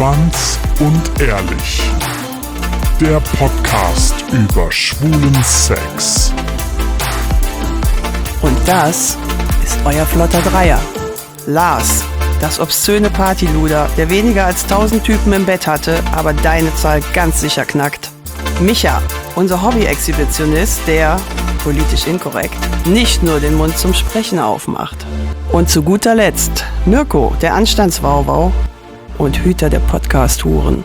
Schwanz und Ehrlich. Der Podcast über schwulen Sex. Und das ist euer flotter Dreier. Lars, das obszöne Partyluder, der weniger als 1000 Typen im Bett hatte, aber deine Zahl ganz sicher knackt. Micha, unser Hobby-Exhibitionist, der, politisch inkorrekt, nicht nur den Mund zum Sprechen aufmacht. Und zu guter Letzt Mirko, der Anstandswauwau und Hüter der Podcast-Huren.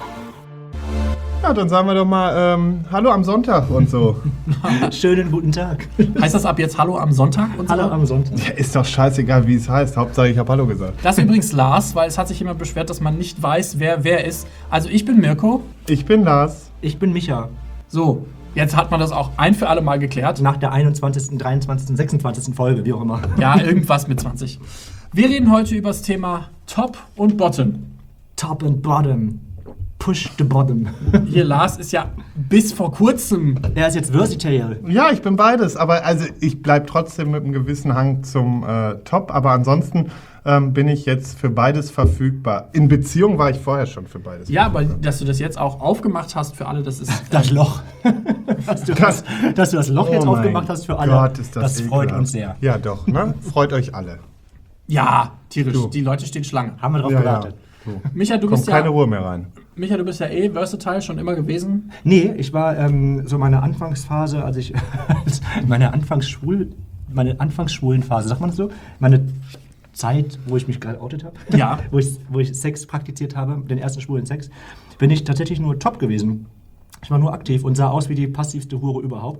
Ja, dann sagen wir doch mal Hallo am Sonntag und so. Schönen guten Tag. Heißt das ab jetzt Hallo am Sonntag? Und so? Hallo am Sonntag. Ja, ist doch scheißegal, wie es heißt. Hauptsache, ich habe Hallo gesagt. Das ist übrigens Lars, weil es hat sich jemand beschwert, dass man nicht weiß, wer ist. Also ich bin Mirko. Ich bin Lars. Ich bin Micha. So, jetzt hat man das auch ein für alle Mal geklärt. Nach der 21., 23., 26. Folge, wie auch immer. Ja, irgendwas mit 20. Wir reden heute über das Thema Top und Bottom. Top and Bottom. Push the Bottom. Hier, Lars ist ja bis vor kurzem... Er ist jetzt versatile. Ja, ich bin beides. Aber also ich bleibe trotzdem mit einem gewissen Hang zum Top. Aber ansonsten bin ich jetzt für beides verfügbar. In Beziehung war ich vorher schon für beides. Ja, aber dass du das jetzt auch aufgemacht hast für alle, das ist... Das Loch. Dass du das Loch jetzt aufgemacht hast für alle, Gott, ist das freut ekelhaft. uns sehr. Ja, doch, ne? Freut euch alle. Ja, tierisch. Du. Die Leute stehen Schlange. Haben wir drauf Ja, gewartet. So. Micha, du Kommt bist keine ja... Ruhe mehr rein. Micha, du bist ja versatile, schon immer gewesen. Nee, ich war so meine Anfangsphase, als ich meine anfangsschwulen Phase, sagt man das so? Meine Zeit, wo ich mich gerade outet habe, Ja. wo ich Sex praktiziert habe, den ersten schwulen Sex, bin ich tatsächlich nur top gewesen. Ich war nur aktiv und sah aus wie die passivste Hure überhaupt.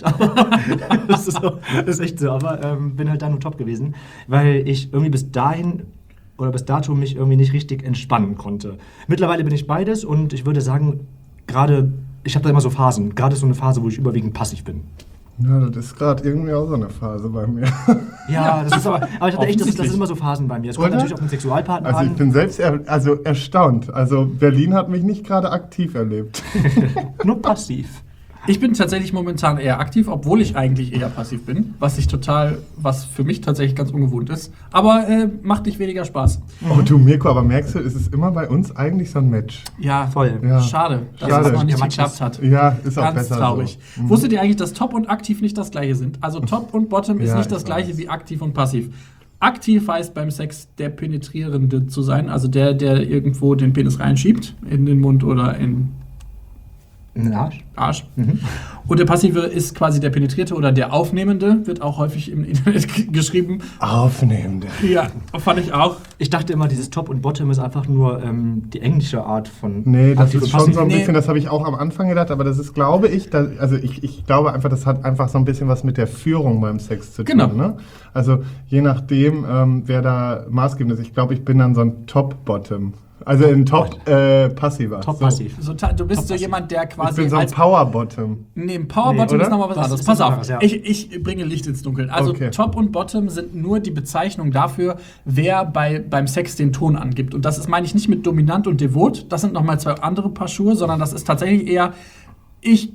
Das ist echt so, aber bin halt da nur top gewesen, weil ich irgendwie bis dato mich irgendwie nicht richtig entspannen konnte. Mittlerweile bin ich beides und ich würde sagen, ich habe da immer so Phasen. Gerade ist so eine Phase, wo ich überwiegend passiv bin. Ja, das ist gerade irgendwie auch so eine Phase bei mir. Ja, das ist aber ich hatte echt, das sind immer so Phasen bei mir. Es kommt Oder? natürlich auf den Sexualpartner Also ich an. bin selbst erstaunt. Also Berlin hat mich nicht gerade aktiv erlebt. Nur passiv. Ich bin tatsächlich momentan eher aktiv, obwohl ich eigentlich eher passiv bin, was für mich tatsächlich ganz ungewohnt ist. Aber macht nicht weniger Spaß. Oh du Mirko, aber merkst du, ist es immer bei uns eigentlich so ein Match? Ja, Voll. Ja. schade, dass Schade. es noch nicht Ja, geklappt hat. Ja, ist auch Ganz besser traurig. so. Wusstet ihr eigentlich, dass Top und Aktiv nicht das gleiche sind? Also Top und Bottom ist Ja, nicht das ich gleiche weiß. wie Aktiv und Passiv. Aktiv heißt beim Sex der Penetrierende zu sein, also der irgendwo den Penis reinschiebt, in den Mund oder in In den Arsch. Arsch. Und der Passive ist quasi der Penetrierte oder der Aufnehmende, wird auch häufig im Internet geschrieben. Aufnehmende. Ja, fand ich auch. Ich dachte immer, dieses Top und Bottom ist einfach nur die englische Art von Nee, das aktiv ist und schon passiv. so ein Nee. bisschen, das habe ich auch am Anfang gedacht, aber das ist, glaube ich, ich glaube einfach, das hat einfach so ein bisschen was mit der Führung beim Sex zu tun. Genau. Ne? Also je nachdem, wer da maßgebend ist. Ich glaube, ich bin dann so ein Top-Bottom. Also ein Top-Passiver. Top-passiv. So, du bist so jemand, der Ich quasi bin so ein als Power-Bottom. Nee, ein Power-Bottom Nee, ist nochmal was Das anderes. ist Pass was auf, anderes, ja. ich bringe Licht ins Dunkel. Also Okay. Top und Bottom sind nur die Bezeichnung dafür, wer beim Sex den Ton angibt. Und das ist, meine ich, nicht mit dominant und devot. Das sind nochmal zwei andere Paar Schuhe, sondern das ist tatsächlich eher, ich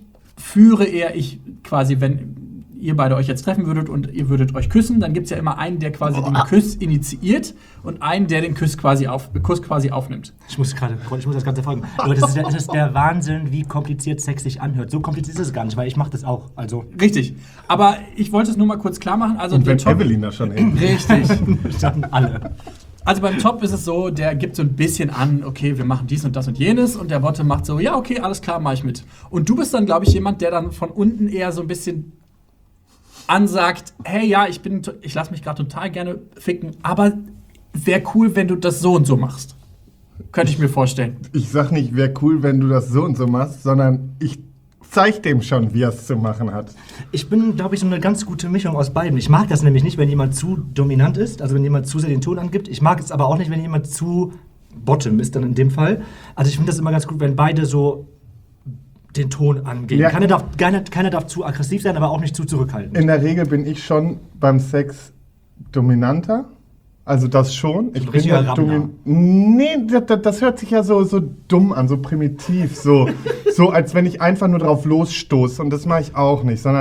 quasi, wenn ihr beide euch jetzt treffen würdet und ihr würdet euch küssen, dann gibt es ja immer einen, der quasi den Kuss initiiert und einen, der den Kuss quasi aufnimmt. Ich muss das Ganze folgen. Aber das ist der Wahnsinn, wie kompliziert Sex sich anhört. So kompliziert ist es gar nicht, weil ich mache das auch. Also Richtig. Aber ich wollte es nur mal kurz klar machen. Also Und der wenn Top, Evelyn da schon in. Richtig. dann alle. Also beim Top ist es so, der gibt so ein bisschen an, okay, wir machen dies und das und jenes, und der Bottom macht so, ja, okay, alles klar, mach ich mit. Und du bist dann, glaube ich, jemand, der dann von unten eher so ein bisschen ansagt, hey, ja, ich lasse mich gerade total gerne ficken, aber wäre cool, wenn du das so und so machst. Könnte ich mir vorstellen. Ich sag nicht, wäre cool, wenn du das so und so machst, sondern ich zeig dem schon, wie er es zu machen hat. Ich bin, glaube ich, so eine ganz gute Mischung aus beiden. Ich mag das nämlich nicht, wenn jemand zu dominant ist, also wenn jemand zu sehr den Ton angibt. Ich mag es aber auch nicht, wenn jemand zu bottom ist, dann in dem Fall. Also ich finde das immer ganz gut, wenn beide so den Ton angehen. Ja. Keiner darf zu aggressiv sein, aber auch nicht zu zurückhaltend. In der Regel bin ich schon beim Sex dominanter. Also das schon. Ich bin richtiger ja Rammler. Nee, das hört sich ja so dumm an, so primitiv. So als wenn ich einfach nur drauf losstoße. Und das mache ich auch nicht. Sondern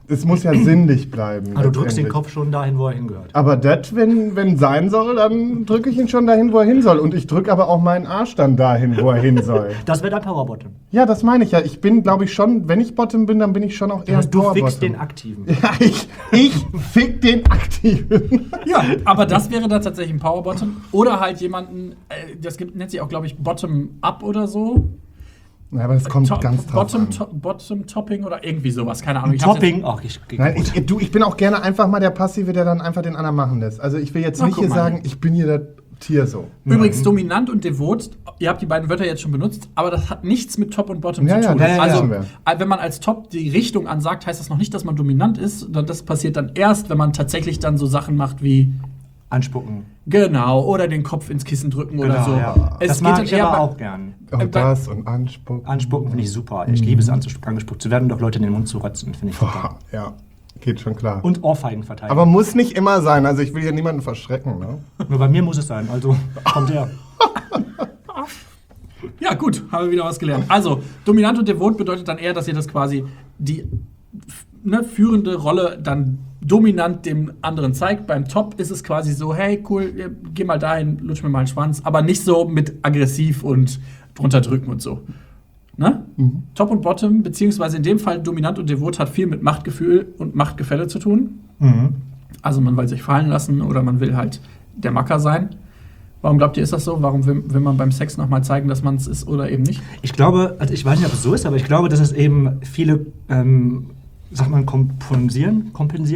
es muss ja sinnlich bleiben. Aber du drückst den letztendlich. Kopf schon dahin, wo er hingehört. Aber das, wenn sein soll, dann drücke ich ihn schon dahin, wo er hin soll. Und ich drücke aber auch meinen Arsch dann dahin, wo er hin soll. Das wäre dein Powerbottom. Ja, das meine ich ja. Ich bin, glaube ich, schon, wenn ich Bottom bin, dann bin ich schon auch eher ein Du Powerbottom. fickst den Aktiven. Ja, ich fick den Aktiven. Ja, aber das wäre dann tatsächlich ein Powerbottom. Oder halt jemanden, nennt sich auch, glaube ich, Bottom-Up oder so. Ja, aber das kommt ganz drauf an. Bottom-Topping oder irgendwie sowas, keine Ahnung. Topping? Ach, Nein, ich bin auch gerne einfach mal der Passive, der dann einfach den anderen machen lässt. Also ich will jetzt Na, nicht guck hier mal. sagen, ich bin hier das Tier so. Übrigens, dominant und devot, ihr habt die beiden Wörter jetzt schon benutzt, aber das hat nichts mit Top und Bottom Ja, zu tun. ja, ja, Also, ja. wenn man als Top die Richtung ansagt, heißt das noch nicht, dass man dominant ist, sondern das passiert dann erst, wenn man tatsächlich dann so Sachen macht wie Anspucken. genau, oder den Kopf ins Kissen drücken oder so. Ja. Es Das geht mag dann ich eher aber bei- auch gern. Und das und Anspucken. Anspucken finde ich super. Ich liebe es, angespuckt zu werden und auch Leute in den Mund zu rotzen. Finde ich super. Boah, ja, geht schon klar. Und Ohrfeigen verteidigen. Aber muss nicht immer sein. Also ich will hier niemanden verschrecken. Ne? Nur bei mir muss es sein. Also kommt her. Ja, gut, haben wir wieder was gelernt. Also, dominant und devot bedeutet dann eher, dass ihr das quasi die führende Rolle dann dominant dem anderen zeigt. Beim Top ist es quasi so, hey, cool, geh mal dahin, lutsch mir mal einen Schwanz, aber nicht so mit aggressiv und drunter drücken und so. Ne? Top und Bottom, beziehungsweise in dem Fall dominant und devot hat viel mit Machtgefühl und Machtgefälle zu tun. Also man will sich fallen lassen oder man will halt der Macker sein. Warum glaubt ihr, ist das so? Warum will man beim Sex nochmal zeigen, dass man es ist oder eben nicht? Ich glaube, also ich weiß nicht, ob es so ist, aber ich glaube, dass es eben viele, sagt man, kompensieren.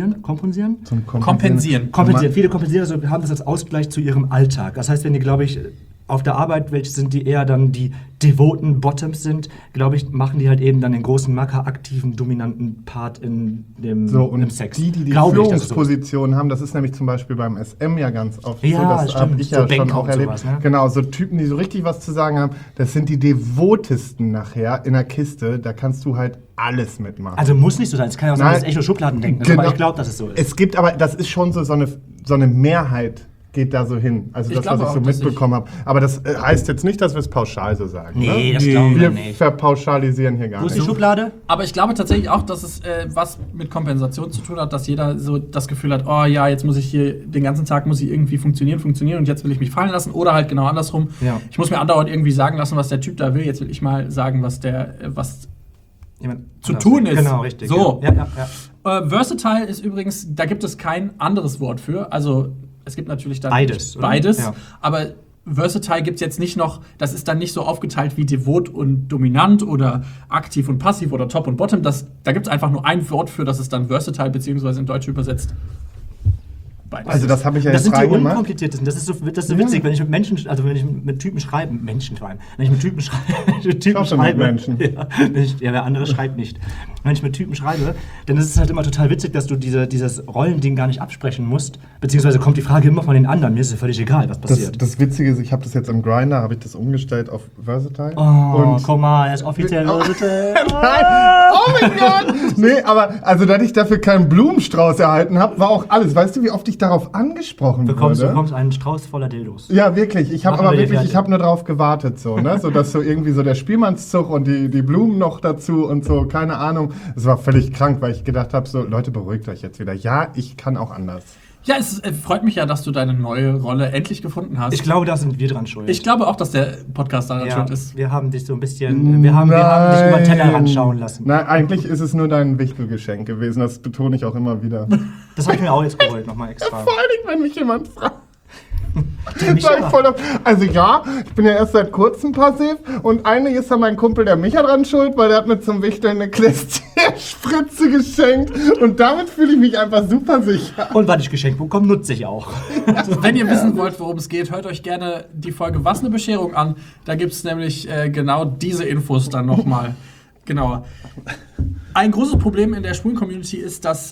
Viele kompensieren, also haben das als Ausgleich zu ihrem Alltag. Das heißt, wenn die, glaube ich, auf der Arbeit, welche sind, die eher dann die devoten Bottoms sind, glaube ich, machen die halt eben dann den großen Macker, aktiven, dominanten Part in dem So, und im Sex. die Glaube ich, dass es so ist. Führungspositionen haben, das ist nämlich zum Beispiel beim SM ja ganz oft Ja, so, das stimmt. habe ich So ja schon Banker auch und erlebt. sowas, ne? Genau, so Typen, die so richtig was zu sagen haben, das sind die devotesten nachher in der Kiste, da kannst du halt alles mitmachen. Also muss nicht so sein. Es kann ja auch sein, Nein. dass es echt nur Schubladen denken. Genau. Aber ich glaube, dass es so ist. Es gibt aber, das ist schon so eine Mehrheit geht da so hin. Also Ich das, was glaube ich so auch, dass mitbekommen habe. Aber das heißt jetzt nicht, dass wir es pauschal so sagen. Nee, ne? das glauben wir Wir nicht. verpauschalisieren hier gar Wo ist die nicht. Schublade? Aber ich glaube tatsächlich auch, dass es was mit Kompensation zu tun hat, dass jeder so das Gefühl hat, oh ja, jetzt muss ich hier den ganzen Tag muss ich irgendwie funktionieren und jetzt will ich mich fallen lassen. Oder halt genau andersrum. Ja. Ich muss mir andauernd irgendwie sagen lassen, was der Typ da will. Jetzt will ich mal sagen, was Jemand zu anders. tun ist. Genau, richtig. So. Ja. Versatile ist übrigens, da gibt es kein anderes Wort für. Also es gibt natürlich dann Beides, oder? beides, Ja. aber Versatile gibt es jetzt nicht noch, das ist dann nicht so aufgeteilt wie devot und dominant oder aktiv und passiv oder top und bottom. Da gibt es einfach nur ein Wort für, das ist dann versatile, beziehungsweise in Deutsch übersetzt beides. Also das habe ich ja Das jetzt sind die reingemacht. unkompliziertesten. Das ist so witzig, wenn ich mit Menschen, also wenn ich mit Typen schreibe, wenn ich mit Typen schreibe, Menschen. ja, wer andere schreibt nicht. Wenn ich mit Typen schreibe, dann ist es halt immer total witzig, dass du dieses Rollending gar nicht absprechen musst, beziehungsweise kommt die Frage immer von den anderen. Mir ist es völlig egal, was passiert. Das Witzige ist, ich habe das jetzt am Grindr, habe ich das umgestellt auf Versatile. Oh, guck mal, er ist offiziell versatile. Nein! Oh mein Gott! Nee, aber also, dass ich dafür keinen Blumenstrauß erhalten habe, war auch alles. Weißt du, wie oft ich darauf angesprochen Du bekommst wurde? einen Strauß voller Dildos. Ja, wirklich. Ich habe Machen aber wir die wirklich, fertig. ich habe nur drauf gewartet, so, ne? So, dass so irgendwie so der Spielmannszug und die Blumen noch dazu und so, keine Ahnung. Es war völlig krank, weil ich gedacht habe, so, Leute, beruhigt euch jetzt wieder. Ja, ich kann auch anders. Ja, es freut mich ja, dass du deine neue Rolle endlich gefunden hast. Ich glaube, da sind wir dran schuld. Ich glaube auch, dass der Podcast daran ja, schuld ist. wir haben dich so ein bisschen, wir haben dich über den Tellerrand schauen lassen. Nein, eigentlich ist es nur dein Wichtelgeschenk gewesen. Das betone ich auch immer wieder. Das habe ich mir auch jetzt geholt, nochmal extra. Vor allen Dingen, wenn mich jemand fragt. Micha. Sag ich voll auf- Also ja, ich bin ja erst seit kurzem passiv und eigentlich ist da mein Kumpel, der Micha dran schuld, weil der hat mir zum Wichteln eine Klestierspritze geschenkt und damit fühle ich mich einfach super sicher. Und was ich geschenkt bekomme, nutze ich auch. Wenn ihr wissen wollt, worum es geht, hört euch gerne die Folge Was eine Bescherung an. Da gibt es nämlich genau diese Infos dann nochmal genauer. Ein großes Problem in der schwulen Community ist, dass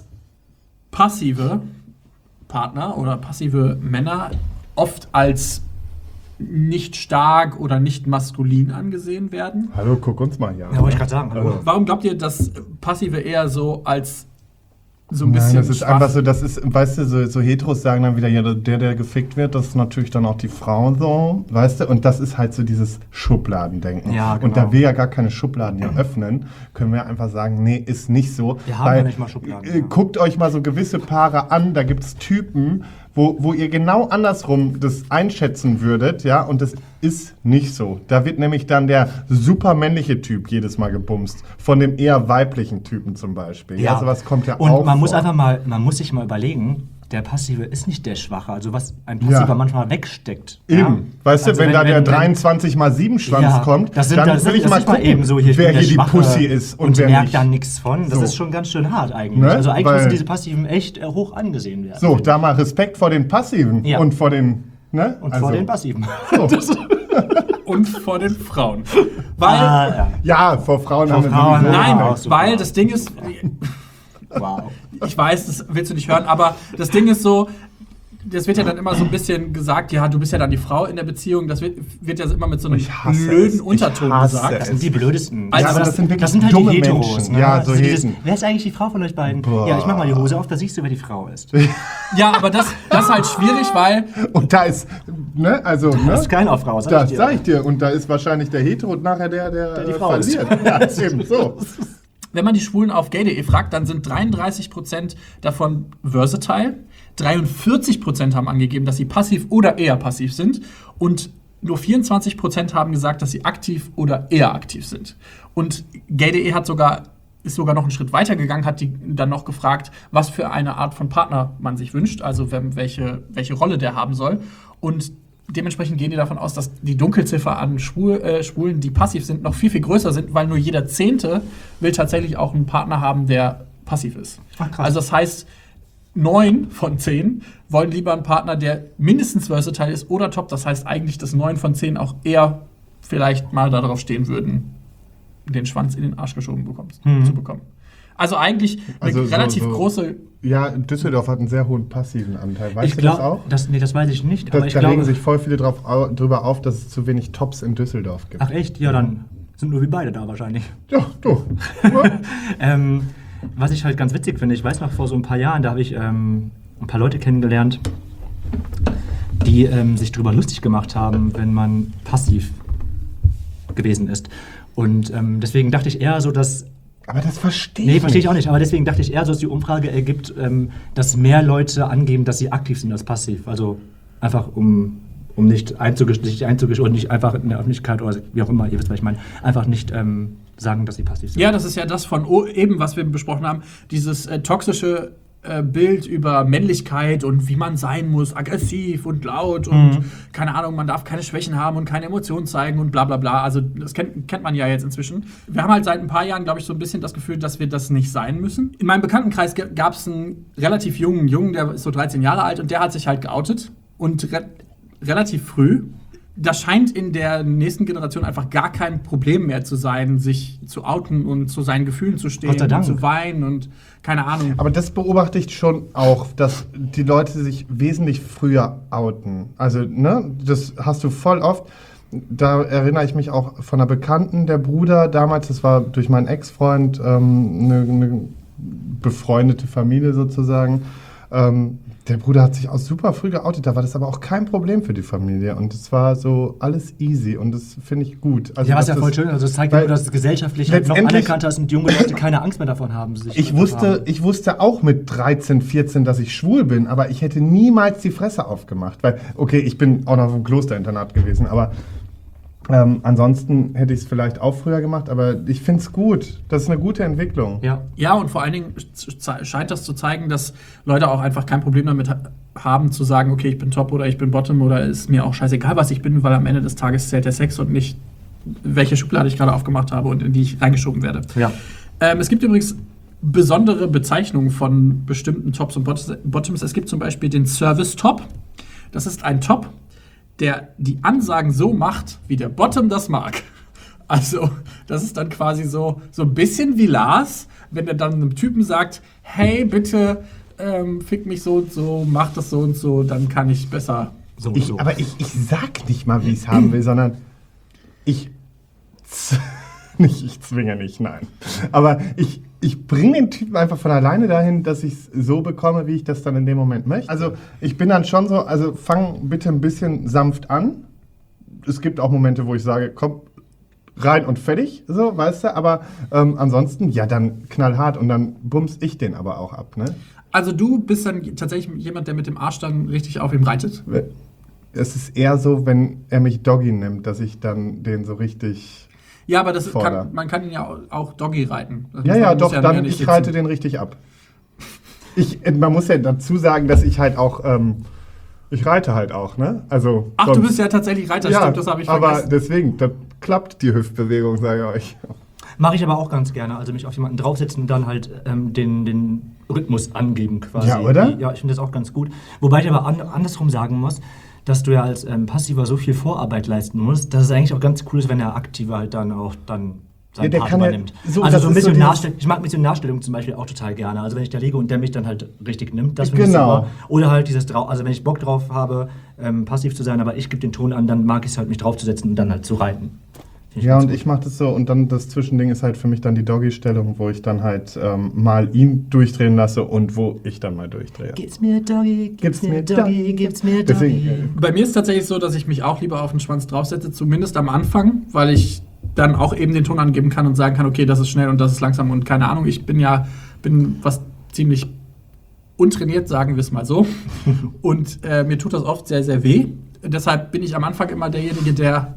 passive Partner oder passive Männer oft als nicht stark oder nicht maskulin angesehen werden. Hallo, guck uns mal hier. Ja, wollte ich gerade sagen. Hallo. Warum glaubt ihr, dass Passive eher so als so ein bisschen Nein, das ist schwach. einfach so, das ist, weißt du, so Heteros sagen dann wieder, ja, der gefickt wird, das ist natürlich dann auch die Frau so, weißt du, und das ist halt so dieses Schubladendenken. Ja, genau. Und da wir ja gar keine Schubladen hier öffnen, können wir einfach sagen, nee, ist nicht so. Wir haben ja nicht mal Schubladen, ja. Guckt euch mal so gewisse Paare an, da gibt es Typen, wo ihr genau andersrum das einschätzen würdet, ja, und das ist nicht so. Da wird nämlich dann der super männliche Typ jedes Mal gebumst, von dem eher weiblichen Typen zum Beispiel. Ja, sowas kommt ja und auch man muss vor. einfach mal, man muss sich mal überlegen, der Passive ist nicht der Schwache, also was ein Passiver manchmal wegsteckt. Eben, Ja? weißt du, Also wenn da der 23x7 Schwanz kommt, das dann will ich mal gucken, eben so, wer bin der hier die Schwache Pussy ist und wer merkt nicht. da nichts von. Das So. ist schon ganz schön hart eigentlich. Ne? Also eigentlich Weil- müssen diese Passiven echt hoch angesehen werden. So, da mal Respekt vor den Passiven Ja. und vor den, ne? Und Also, vor den Passiven. So. Und vor den Frauen. Weil, Ja. Ja, vor Frauen haben wir Frauen, sowieso. nein, auch super. weil das Ding ist, Wow. ich weiß, das willst du nicht hören, aber das Ding ist so, das wird ja dann immer so ein bisschen gesagt, ja, du bist ja dann die Frau in der Beziehung, das wird ja immer mit so einem Ich hasse blöden es. Unterton Ich hasse gesagt. Das sind die blödesten. Also, aber das sind wirklich das sind halt dumme die Heteros. Menschen. Ne? Ja, Das so ist dieses, Heten. wer ist eigentlich die Frau von euch beiden? Boah. Ja, ich mach mal die Hose auf, da siehst du, wer die Frau ist. Ja, aber das ist halt schwierig, weil Und da ist, ne, also, ne? Das ist keine Frau, sag Das ich dir. sag ich dir. Und da ist wahrscheinlich der Hetero und nachher der die Frau ist. verliert. Ja, ist eben so. wenn man die Schwulen auf gay.de fragt, dann sind 33% davon versatile, 43% haben angegeben, dass sie passiv oder eher passiv sind und nur 24% haben gesagt, dass sie aktiv oder eher aktiv sind. Und gay.de ist sogar noch einen Schritt weiter gegangen, hat die dann noch gefragt, was für eine Art von Partner man sich wünscht, also welche Rolle der haben soll. Und dementsprechend gehen die davon aus, dass die Dunkelziffer an Schwulen, die passiv sind, noch viel, viel größer sind, weil nur jeder Zehnte will tatsächlich auch einen Partner haben, der passiv ist. Ach, krass. Also das heißt, 9 von 10 wollen lieber einen Partner, der mindestens versatile ist oder top. Das heißt eigentlich, dass 9 von 10 auch eher vielleicht mal darauf stehen würden, den Schwanz in den Arsch geschoben zu bekommen. Also eigentlich eine Also relativ so- große... Ja, Düsseldorf hat einen sehr hohen passiven Anteil. Weißt Ich du das glaube, auch? das weiß ich nicht. Da Aber ich regen glaube, sich voll viele drüber auf, dass es zu wenig Tops in Düsseldorf gibt. ach echt? Ja, dann sind nur wir beide da wahrscheinlich. Ja, du. Was ich halt ganz witzig finde, ich weiß noch, vor so ein paar Jahren, da habe ich ein paar Leute kennengelernt, die sich darüber lustig gemacht haben, wenn man passiv gewesen ist. Und deswegen dachte ich eher so, dass... Aber das verstehe ich Nee, verstehe ich nicht. auch nicht. Aber deswegen dachte ich eher so, dass die Umfrage ergibt, dass mehr Leute angeben, dass sie aktiv sind als passiv. Also einfach um nicht sich einzugestehen und nicht einfach in der Öffentlichkeit oder wie auch immer, ihr wisst, was ich meine, einfach nicht sagen, dass sie passiv sind. Ja, das ist ja das von eben, was wir besprochen haben, dieses toxische Bild über Männlichkeit und wie man sein muss, aggressiv und laut und keine Ahnung, man darf keine Schwächen haben und keine Emotionen zeigen und bla bla bla. Also das kennt man ja jetzt inzwischen. Wir haben halt seit ein paar Jahren, glaube ich, so ein bisschen das Gefühl, dass wir das nicht sein müssen. In meinem Bekanntenkreis gab es einen relativ jungen Jungen, der ist so 13 Jahre alt und der hat sich halt geoutet und relativ früh. Das scheint in der nächsten Generation einfach gar kein Problem mehr zu sein, sich zu outen und zu seinen Gefühlen zu stehen Gott sei und Dank. zu weinen und keine Ahnung. Aber das beobachte ich schon auch, dass die Leute sich wesentlich früher outen. Also, ne, das hast du voll oft. Da erinnere ich mich auch von einer Bekannten, der Bruder damals, das war durch meinen Ex-Freund, eine befreundete Familie sozusagen. Der Bruder hat sich auch super früh geoutet, da war das aber auch kein Problem für die Familie. Und es war so alles easy und das finde ich gut. Also, Ja, was dass ja voll das- schön. Also es zeigt ja weil nur, dass es gesellschaftlich halt noch letztendlich- anerkannter ist und junge Leute keine Angst mehr davon haben. Sich Ich wusste auch mit 13, 14, dass ich schwul bin, aber ich hätte niemals die Fresse aufgemacht. Weil, okay, ich bin auch noch im Klosterinternat gewesen, aber ansonsten hätte ich es vielleicht auch früher gemacht, aber ich finde es gut. Das ist eine gute Entwicklung. Ja. Ja, und vor allen Dingen scheint das zu zeigen, dass Leute auch einfach kein Problem damit haben, zu sagen, okay, ich bin Top oder ich bin Bottom oder ist mir auch scheißegal, was ich bin, weil am Ende des Tages zählt der Sex und nicht, welche Schublade ich gerade aufgemacht habe und in die ich reingeschoben werde. Ja. Es gibt übrigens besondere Bezeichnungen von bestimmten Tops und Bottoms. Es gibt zum Beispiel den Service-Top. Das ist ein Top, der die Ansagen so macht, wie der Bottom das mag. Also, das ist dann quasi so ein bisschen wie Lars, wenn er dann einem Typen sagt, hey, bitte fick mich so und so, mach das so und so, dann kann ich besser. So und so. Aber ich sag nicht mal, wie ich es haben will, sondern ich Nicht, ich zwinge nicht, nein. Aber ich bringe den Typen einfach von alleine dahin, dass ich es so bekomme, wie ich das dann in dem Moment möchte. Also ich bin dann schon so, also fang bitte ein bisschen sanft an. Es gibt auch Momente, wo ich sage, komm, rein und fertig, so, weißt du. Aber ansonsten, ja, dann knallhart und dann bums ich den aber auch ab, ne? Also du bist dann tatsächlich jemand, der mit dem Arsch dann richtig auf ihm reitet? Es ist eher so, wenn er mich Doggy nimmt, dass ich dann den so richtig... Ja, aber man kann ihn ja auch Doggy reiten. Ja, doch, dann ich reite den richtig ab. Man muss ja dazu sagen, dass ich halt auch, ich reite halt auch, ne? Also, ach, du bist ja tatsächlich Reiter, ja, stimmt, das habe ich vergessen. Aber deswegen, da klappt die Hüftbewegung, sage ich euch. Mache ich aber auch ganz gerne, also mich auf jemanden draufsetzen und dann halt den Rhythmus angeben quasi. Ja, oder? Ja, ich finde das auch ganz gut. Wobei ich aber andersrum sagen muss, dass du ja als Passiver so viel Vorarbeit leisten musst, dass es eigentlich auch ganz cool ist, wenn der Aktive halt dann seinen Part übernimmt. Ja, also so Missionarstellung, ich mag Missionarstellung zum Beispiel auch total gerne. Also wenn ich da liege und der mich dann halt richtig nimmt, das finde ich super. Oder halt also wenn ich Bock drauf habe, passiv zu sein, aber ich gebe den Ton an, dann mag ich es halt, mich draufzusetzen und dann halt zu reiten. Ja, und ich mache das so, und dann das Zwischending ist halt für mich dann die Doggy-Stellung, wo ich dann halt mal ihn durchdrehen lasse und wo ich dann mal durchdrehe. Gib's mir Doggy, gib's mir Doggy, gib's mir Doggy. Deswegen, bei mir ist es tatsächlich so, dass ich mich auch lieber auf den Schwanz draufsetze, zumindest am Anfang, weil ich dann auch eben den Ton angeben kann und sagen kann, okay, das ist schnell und das ist langsam und keine Ahnung, ich bin was ziemlich untrainiert, sagen wir es mal so. Und mir tut das oft sehr, sehr weh. Deshalb bin ich am Anfang immer derjenige, der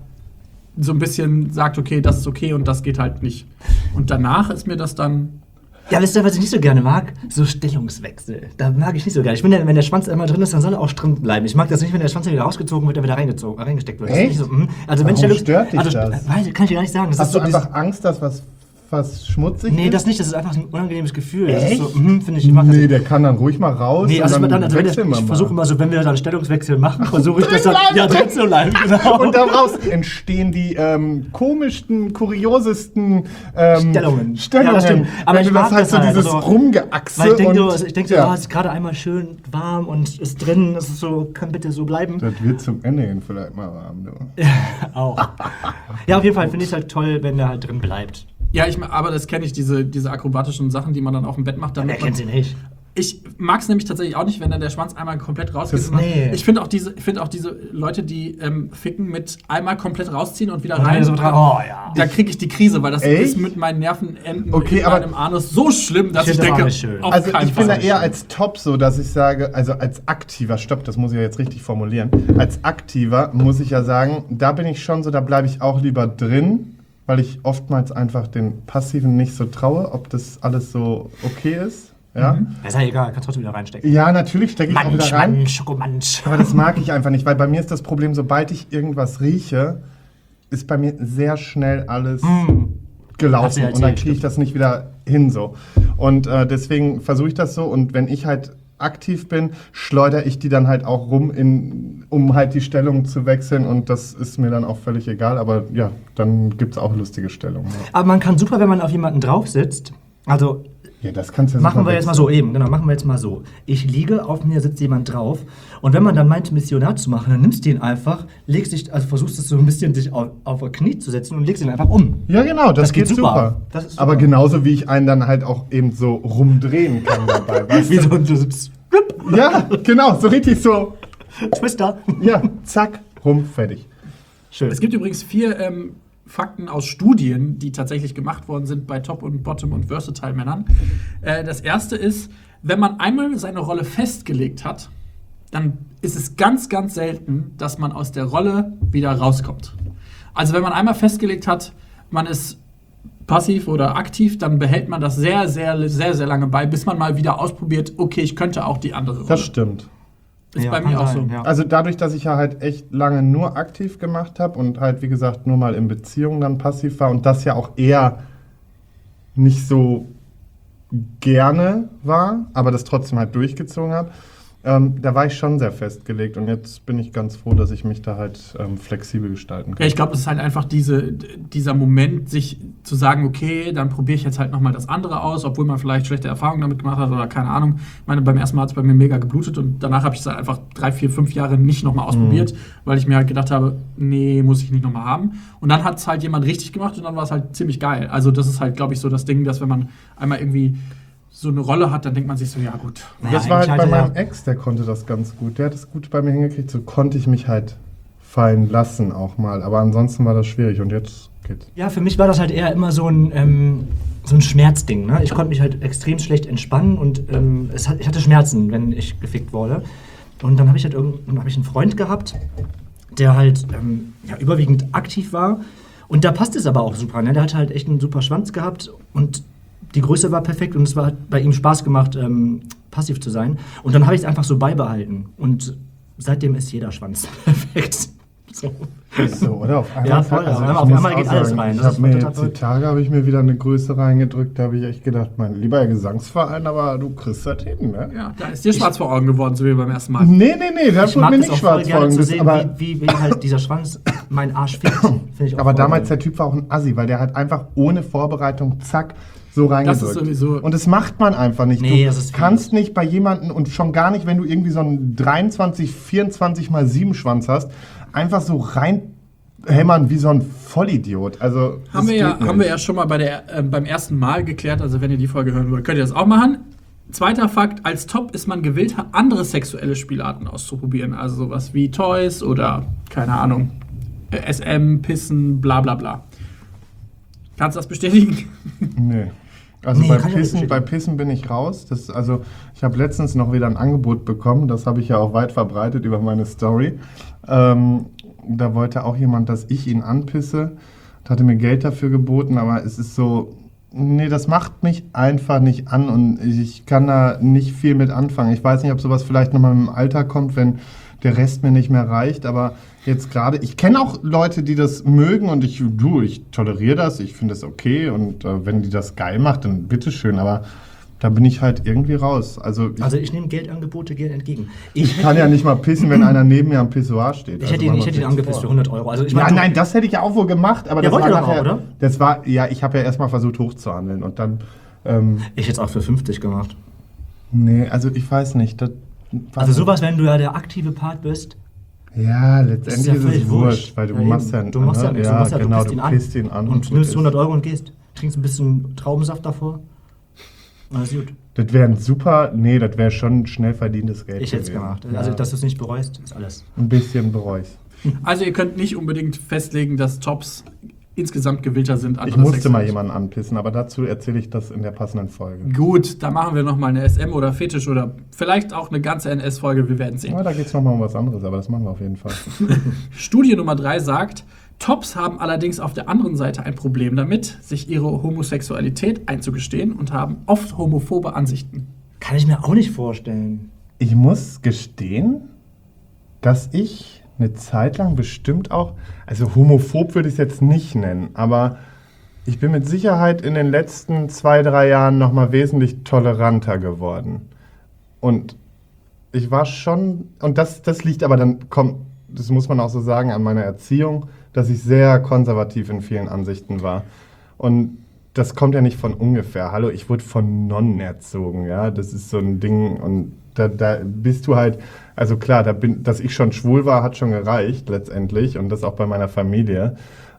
so ein bisschen sagt, okay, das ist okay und das geht halt nicht. Und danach ist mir das dann... Ja, wisst ihr, was ich nicht so gerne mag? So Stellungswechsel. Da mag ich nicht so gerne. Ich finde, wenn der Schwanz einmal drin ist, dann soll er auch drin bleiben. Ich mag das nicht, wenn der Schwanz wieder rausgezogen wird, der wieder reingesteckt wird. Echt? Das ist nicht so, also warum stört dich das? Kann ich dir gar nicht sagen. Das hast ist so du einfach Angst, dass was schmutzig ist? Nee, das nicht. Das ist einfach ein unangenehmes Gefühl. Das Echt? ist so, finde ich. Nee, der kann dann ruhig mal raus. Nee, also ich versuche immer so, wenn wir dann Stellungswechsel machen, versuche ich das dann drin zu bleiben. Genau. Und daraus entstehen die komischsten, kuriosesten Stellungen. Ja, das stimmt. Aber ich mag das halt so dieses Rumgeachse. Weil ich denke so, es ist gerade einmal schön warm und ist drin, es ist so, kann bitte so bleiben. Das wird zum Ende hin vielleicht mal warm, du. Auch. Ja, auf jeden Fall finde ich es halt toll, wenn der halt drin bleibt. Ja, aber das kenne ich, diese akrobatischen Sachen, die man dann auf dem Bett macht. Wer kennt sie nicht? Ich mag es nämlich tatsächlich auch nicht, wenn dann der Schwanz einmal komplett rausgeht. Nee. Ich finde auch diese Leute, die ficken mit einmal komplett rausziehen und wieder rein. So ja. Da kriege ich die Krise, weil das Echt? ist mit meinen Nervenenden in meinem Anus so schlimm, dass ich denke, auf also keinen ich bin da Fall. eher als Top so, dass ich sage, also als Aktiver, stopp, das muss ich ja jetzt richtig formulieren, als Aktiver muss ich ja sagen, da bin ich schon so, da bleibe ich auch lieber drin, weil ich oftmals einfach den Passiven nicht so traue, ob das alles so okay ist. Ja? Ist ja egal, kannst trotzdem wieder reinstecken. Ja, natürlich stecke ich auch wieder rein. Schokomansch. Aber das mag ich einfach nicht, weil bei mir ist das Problem, sobald ich irgendwas rieche, ist bei mir sehr schnell alles gelaufen und dann kriege ich das nicht wieder hin so. Und deswegen versuche ich das so, und wenn ich halt aktiv bin, schleudere ich die dann halt auch rum, um halt die Stellung zu wechseln, und das ist mir dann auch völlig egal, aber ja, dann gibt es auch lustige Stellungen. Ja. Aber man kann super, wenn man auf jemanden drauf sitzt, also ja, das kannst du ja machen wir jetzt mal so eben, genau, machen wir jetzt mal so. Ich liege, auf mir sitzt jemand drauf, und wenn man dann meint, Missionar zu machen, dann nimmst du ihn einfach, versuchst es so ein bisschen dich auf ein Knie zu setzen und legst ihn einfach um. Ja, genau, das geht super. Das ist super. Aber genauso wie ich einen dann halt auch eben so rumdrehen kann dabei. Weißt Wie du? so ein sitzt. Ja, genau, so richtig so. Twister. Ja, zack, rum, fertig. Schön. Es gibt übrigens 4 Fakten aus Studien, die tatsächlich gemacht worden sind bei Top- und Bottom- und Versatile-Männern. Das erste ist, wenn man einmal seine Rolle festgelegt hat, dann ist es ganz, ganz selten, dass man aus der Rolle wieder rauskommt. Also wenn man einmal festgelegt hat, man ist passiv oder aktiv, dann behält man das sehr, sehr, sehr, sehr lange bei, bis man mal wieder ausprobiert, okay, ich könnte auch die andere Rolle. Das stimmt. Ist Ja, bei kann mir auch sein, so. ja. Also dadurch, dass ich ja halt echt lange nur aktiv gemacht habe und halt, wie gesagt, nur mal in Beziehungen dann passiv war und das ja auch eher nicht so gerne war, aber das trotzdem halt durchgezogen habe, da war ich schon sehr festgelegt, und jetzt bin ich ganz froh, dass ich mich da halt flexibel gestalten kann. Ja, ich glaube, es ist halt einfach dieser Moment, sich zu sagen, okay, dann probiere ich jetzt halt nochmal das andere aus, obwohl man vielleicht schlechte Erfahrungen damit gemacht hat oder keine Ahnung. Ich meine, beim ersten Mal hat es bei mir mega geblutet und danach habe ich es halt einfach 3, 4, 5 Jahre nicht nochmal ausprobiert, weil ich mir halt gedacht habe, nee, muss ich nicht nochmal haben. Und dann hat es halt jemand richtig gemacht und dann war es halt ziemlich geil. Also das ist halt, glaube ich, so das Ding, dass wenn man einmal irgendwie so eine Rolle hat, dann denkt man sich so, ja gut. Das war halt bei meinem Ex, der konnte das ganz gut. Der hat es gut bei mir hingekriegt, so konnte ich mich halt fallen lassen auch mal. Aber ansonsten war das schwierig und jetzt geht's. Ja, für mich war das halt eher immer so ein Schmerzding. Ne? Ich konnte mich halt extrem schlecht entspannen und ich hatte Schmerzen, wenn ich gefickt wurde. Und dann habe ich halt einen Freund gehabt, der halt überwiegend aktiv war. Und da passt es aber auch super. Ne? Der hatte halt echt einen super Schwanz gehabt und die Größe war perfekt und es hat bei ihm Spaß gemacht, passiv zu sein. Und dann habe ich es einfach so beibehalten. Und seitdem ist jeder Schwanz perfekt. So, oder? Auf einmal, Ja, voll, auf einmal geht alles rein. Ich habe mir jetzt die Tage mir wieder eine Größe reingedrückt, da habe ich echt gedacht, mein lieber Gesangsverein, aber du kriegst das hin, ne? Ja, da ist dir schwarz vor Augen geworden, so wie beim ersten Mal. Nee, das wurde mir nicht schwarz vor Augen. Zu sehen, Aber wie halt dieser Schwanz meinen Arsch fickt. Aber damals, der Typ war auch ein Assi, weil der hat einfach ohne Vorbereitung, zack, so reingedrückt. Das ist sowieso. Und das macht man einfach nicht. Nee, du das ist kannst nicht bei jemandem und schon gar nicht, wenn du irgendwie so einen 23, 24 mal 7 Schwanz hast, einfach so reinhämmern wie so ein Vollidiot. Also, Haben wir ja schon mal beim ersten Mal geklärt, also wenn ihr die Folge hören wollt, könnt ihr das auch machen. Zweiter Fakt, als Top ist man gewillt, andere sexuelle Spielarten auszuprobieren. Also sowas wie Toys oder, keine Ahnung, SM, Pissen, bla bla bla. Kannst du das bestätigen? Nee. Also Nee, bei Pissen bin ich raus. Ich habe letztens noch wieder ein Angebot bekommen, das habe ich ja auch weit verbreitet über meine Story. Da wollte auch jemand, dass ich ihn anpisse, hatte mir Geld dafür geboten, aber es ist so, nee, das macht mich einfach nicht an und ich kann da nicht viel mit anfangen. Ich weiß nicht, ob sowas vielleicht nochmal im Alter kommt, wenn der Rest mir nicht mehr reicht, aber jetzt gerade, ich kenne auch Leute, die das mögen und ich toleriere das, ich finde es okay und wenn die das geil macht, dann bitteschön, aber da bin ich halt irgendwie raus. Also ich nehme Geldangebote gerne entgegen. Ich kann ja nicht mal pissen, wenn einer neben mir am Pissoir steht. Ich hätte ihn angepisst für 100 Euro. Also nein, das hätte ich ja auch wohl gemacht, aber Ja, das war wollt ihr nachher, doch auch, oder? das war, ja, ich habe ja erstmal versucht hochzuhandeln und dann, ich hätte es auch für 50 gemacht. nee, also ich weiß nicht. Also sowas, wenn du ja der aktive Part bist. Ja, ist letztendlich ja ist völlig es wurscht, weil du machst ja, Du machst ja nichts. ja, genau, du du pisst ihn an. und nimmst 100 Euro und gehst. Trinkst ein bisschen Traubensaft davor. Alles gut. Das wäre schon schnell verdientes Geld. Ich hätte es gewesen. gemacht. Ja. Also, dass du es nicht bereust, ist alles. Ein bisschen bereue ich. Also ihr könnt nicht unbedingt festlegen, dass Tops insgesamt gewillter sind. Ich musste mal jemanden anpissen, aber dazu erzähle ich das in der passenden Folge. Gut, da machen wir nochmal eine SM oder Fetisch oder vielleicht auch eine ganze NS-Folge, wir werden sehen. Ja, da geht es nochmal um was anderes, aber das machen wir auf jeden Fall. Studie Nummer 3 sagt, Tops haben allerdings auf der anderen Seite ein Problem damit, sich ihre Homosexualität einzugestehen und haben oft homophobe Ansichten. Kann ich mir auch nicht vorstellen. Ich muss gestehen, dass ich eine Zeit lang bestimmt auch, also homophob würde ich es jetzt nicht nennen, aber ich bin mit Sicherheit in den letzten 2, 3 Jahren nochmal wesentlich toleranter geworden. Und ich war schon, und das liegt aber dann, das muss man auch so sagen, an meiner Erziehung, dass ich sehr konservativ in vielen Ansichten war. Und das kommt ja nicht von ungefähr. Hallo, ich wurde von Nonnen erzogen, ja, das ist so ein Ding und da bist du halt, also klar, dass ich schon schwul war, hat schon gereicht letztendlich und das auch bei meiner Familie.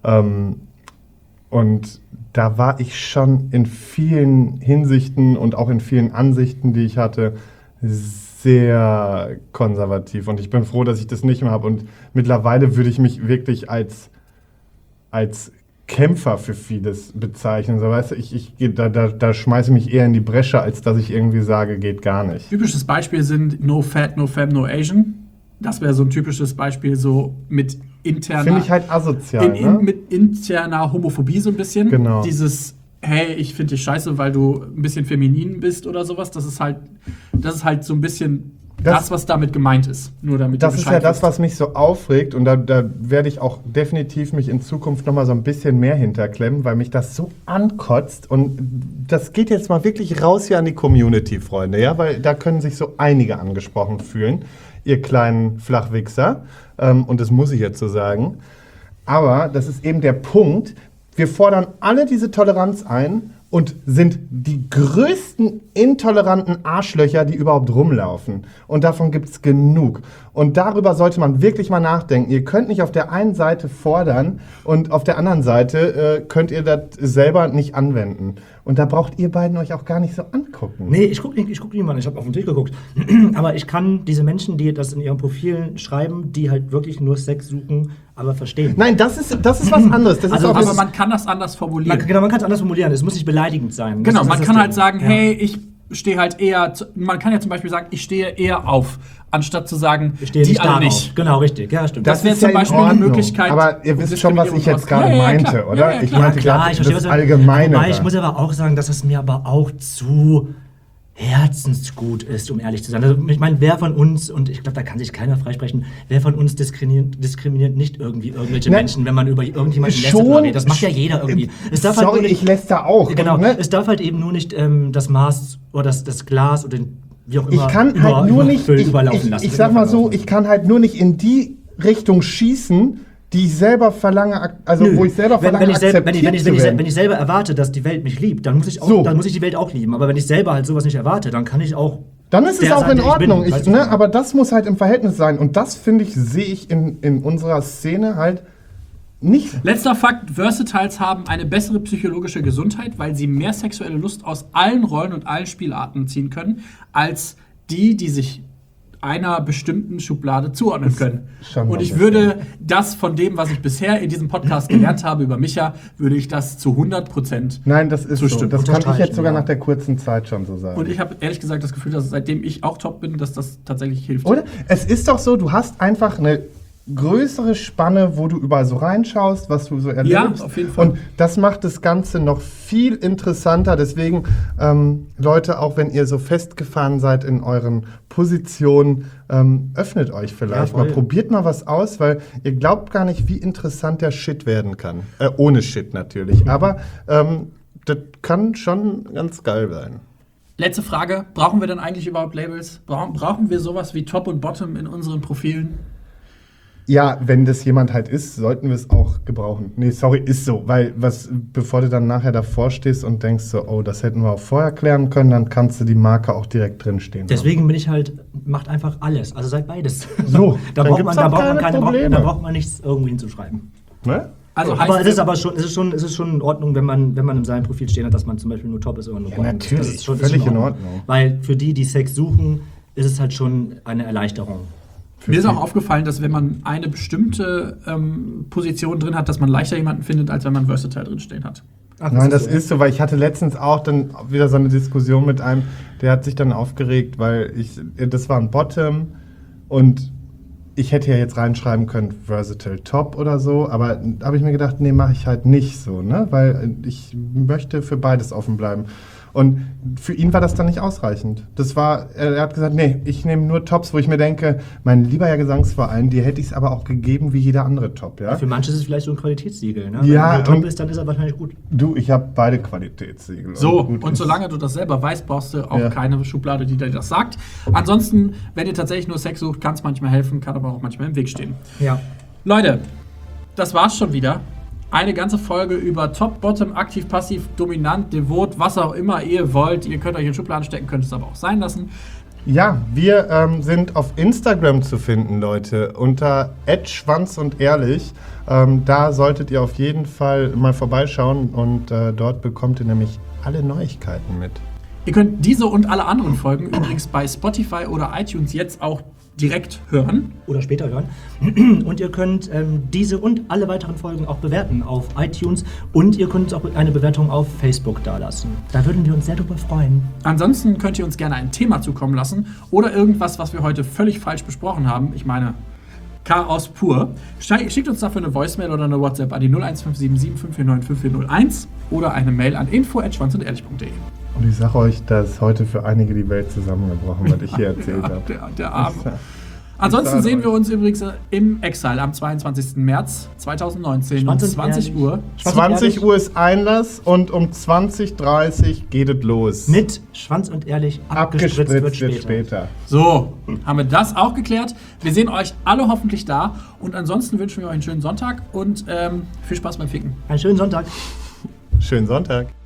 Und da war ich schon in vielen Hinsichten und auch in vielen Ansichten, die ich hatte, sehr konservativ. Und ich bin froh, dass ich das nicht mehr habe. Und mittlerweile würde ich mich wirklich als Kämpfer für vieles bezeichnen. So, weißt du, da schmeiße ich mich eher in die Bresche, als dass ich irgendwie sage, geht gar nicht. Typisches Beispiel sind No Fat, No Femme, No Asian. Das wäre so ein typisches Beispiel so mit interner... Finde ich halt asozial, ne? Mit interner Homophobie so ein bisschen. Genau. Dieses, hey, ich finde dich scheiße, weil du ein bisschen feminin bist oder sowas. Das ist halt so ein bisschen das, was damit gemeint ist. Nur damit das du ist ja Bescheid das, weißt. was mich so aufregt und da werde ich auch definitiv mich in Zukunft nochmal so ein bisschen mehr hinterklemmen, weil mich das so ankotzt und das geht jetzt mal wirklich raus hier an die Community, Freunde, ja, weil da können sich so einige angesprochen fühlen, ihr kleinen Flachwichser, und das muss ich jetzt so sagen, aber das ist eben der Punkt, wir fordern alle diese Toleranz ein und sind die größten intoleranten Arschlöcher, die überhaupt rumlaufen. Und davon gibt es genug. Und darüber sollte man wirklich mal nachdenken. Ihr könnt nicht auf der einen Seite fordern und auf der anderen Seite könnt ihr das selber nicht anwenden. Und da braucht ihr beiden euch auch gar nicht so angucken. Nee, ich guck niemanden, ich habe auf den Tisch geguckt. Aber ich kann diese Menschen, die das in ihren Profilen schreiben, die halt wirklich nur Sex suchen, aber verstehen. Nein, das ist was anderes. Das ist auch Aber man kann das anders formulieren. Man kann es anders formulieren, es muss nicht beleidigend sein. Genau, man kann halt Ding. sagen, hey, ich stehe halt eher, man kann ja zum Beispiel sagen, ich stehe eher auf, anstatt zu sagen, Ich stehe die nicht alle darauf. nicht. Genau, richtig. Ja, stimmt. Das wäre ist zum in Beispiel eine Ordnung. Möglichkeit. Aber ihr wisst schon, was ich jetzt gerade Ja, meinte, klar. oder? Ja, Ich klar. meinte gerade ich verstehe, das was Allgemeine. Wobei, ich da. muss aber auch sagen, dass es mir aber auch zu herzensgut ist, um ehrlich zu sein. Also, ich meine, wer von uns, und ich glaube, da kann sich keiner freisprechen, wer von uns diskriminiert nicht irgendwie irgendwelche Menschen, wenn man über irgendjemanden lästert oder redet. Das macht ja jeder irgendwie. Es darf Sorry, halt nur nicht, ich läster auch. genau, Ne? es darf halt eben nur nicht das Maß oder das Glas oder wie auch immer Ich kann halt nur nicht, überlaufen lassen. ich sag mal so, ich kann halt nur nicht in die Richtung schießen, die ich selber verlange, also Nö. wo ich selber verlange, wenn ich selber erwarte, dass die Welt mich liebt, dann muss ich die Welt auch lieben. Aber wenn ich selber halt sowas nicht erwarte, dann kann ich auch. Dann ist es der auch sein, in der ich bin, Ordnung. weißt du? Aber das muss halt im Verhältnis sein. Und das, finde ich, sehe ich in unserer Szene halt nicht. Letzter Fakt, Versatiles haben eine bessere psychologische Gesundheit, weil sie mehr sexuelle Lust aus allen Rollen und allen Spielarten ziehen können, als die sich einer bestimmten Schublade zuordnen können. schon Und ich mal würde das von dem, was ich bisher in diesem Podcast gelernt habe über Micha, würde ich das zu 100%. Nein, das ist so. Zustimmen. Das kann ich jetzt Unterstreichen, sogar ja. nach der kurzen Zeit schon so sagen. Und ich habe ehrlich gesagt das Gefühl, dass seitdem ich auch top bin, dass das tatsächlich hilft. Oder? Es ist doch so, du hast einfach eine größere Spanne, wo du überall so reinschaust, was du so erlebst. Ja, auf jeden Fall. Und das macht das Ganze noch viel interessanter. Deswegen, Leute, auch wenn ihr so festgefahren seid in euren Positionen, öffnet euch vielleicht Ja, mal. voll. Probiert mal was aus, weil ihr glaubt gar nicht, wie interessant der Shit werden kann. Ohne Shit natürlich. Aber das kann schon ganz geil sein. Letzte Frage, brauchen wir denn eigentlich überhaupt Labels? Brauchen wir sowas wie Top und Bottom in unseren Profilen? Ja, wenn das jemand halt ist, sollten wir es auch gebrauchen. Nee, sorry, ist so. Weil, bevor du dann nachher davor stehst und denkst so, oh, das hätten wir auch vorher klären können, dann kannst du die Marke auch direkt drinstehen. Deswegen bin ich halt, macht einfach alles. Also seid beides. So, da dann braucht gibt's man, auch keine Probleme. da braucht man nichts irgendwo hinzuschreiben. Ne? Also Aber es ist schon in Ordnung, wenn man in seinem Profil stehen hat, dass man zum Beispiel nur top ist oder nur bottom. natürlich. Das ist schon, Völlig ist schon in Ordnung. Weil für die Sex suchen, ist es halt schon eine Erleichterung. Mir ist auch aufgefallen, dass wenn man eine bestimmte Position drin hat, dass man leichter jemanden findet, als wenn man Versatile drinstehen hat. Ach, Nein, das so. ist so, weil ich hatte letztens auch dann wieder so eine Diskussion mit einem, der hat sich dann aufgeregt, weil das war ein Bottom und ich hätte ja jetzt reinschreiben können, Versatile Top oder so, aber da habe ich mir gedacht, nee, mache ich halt nicht so, ne? Weil ich möchte für beides offen bleiben. Und für ihn war das dann nicht ausreichend. Er hat gesagt, nee, ich nehme nur Tops, wo ich mir denke, mein lieber Herr Gesangsverein, dir hätte ich es aber auch gegeben wie jeder andere Top, ja? Für manche ist es vielleicht so ein Qualitätssiegel. Ne? Ja, Wenn du top und- bist, dann ist er wahrscheinlich gut. Du, ich habe beide Qualitätssiegel. So, gut und ist- solange du das selber weißt, brauchst du auch Ja. keine Schublade, die dir das sagt. Ansonsten, wenn ihr tatsächlich nur Sex sucht, kann es manchmal helfen, kann aber auch manchmal im Weg stehen. Ja. Leute, das war's schon wieder. Eine ganze Folge über Top, Bottom, aktiv, passiv, dominant, devot, was auch immer ihr wollt. Ihr könnt euch in Schubladen stecken, könnt es aber auch sein lassen. Ja, wir sind auf Instagram zu finden, Leute, unter @schwanz und ehrlich. Da solltet ihr auf jeden Fall mal vorbeischauen und dort bekommt ihr nämlich alle Neuigkeiten mit. Ihr könnt diese und alle anderen Folgen übrigens bei Spotify oder iTunes jetzt auch direkt hören. Oder später hören. Und ihr könnt diese und alle weiteren Folgen auch bewerten auf iTunes. Und ihr könnt auch eine Bewertung auf Facebook dalassen. Da würden wir uns sehr drüber freuen. Ansonsten könnt ihr uns gerne ein Thema zukommen lassen oder irgendwas, was wir heute völlig falsch besprochen haben. Ich meine, Chaos pur. Schickt uns dafür eine Voicemail oder eine WhatsApp an die 01577 549 5401 oder eine Mail an info@schwanzundehrlich.de. Und ich sage euch, dass heute für einige die Welt zusammengebrochen, was ich hier erzählt habe. Der Arme. Ansonsten sehen wir uns übrigens im Exile am 22. März 2019 um 20 Uhr. 20 Uhr ist Einlass und um 20:30 geht es los. Mit Schwanz und Ehrlich abgespritzt wird später. So, haben wir das auch geklärt. Wir sehen euch alle hoffentlich da. Und ansonsten wünschen wir euch einen schönen Sonntag und viel Spaß beim Ficken. Einen schönen Sonntag. Schönen Sonntag.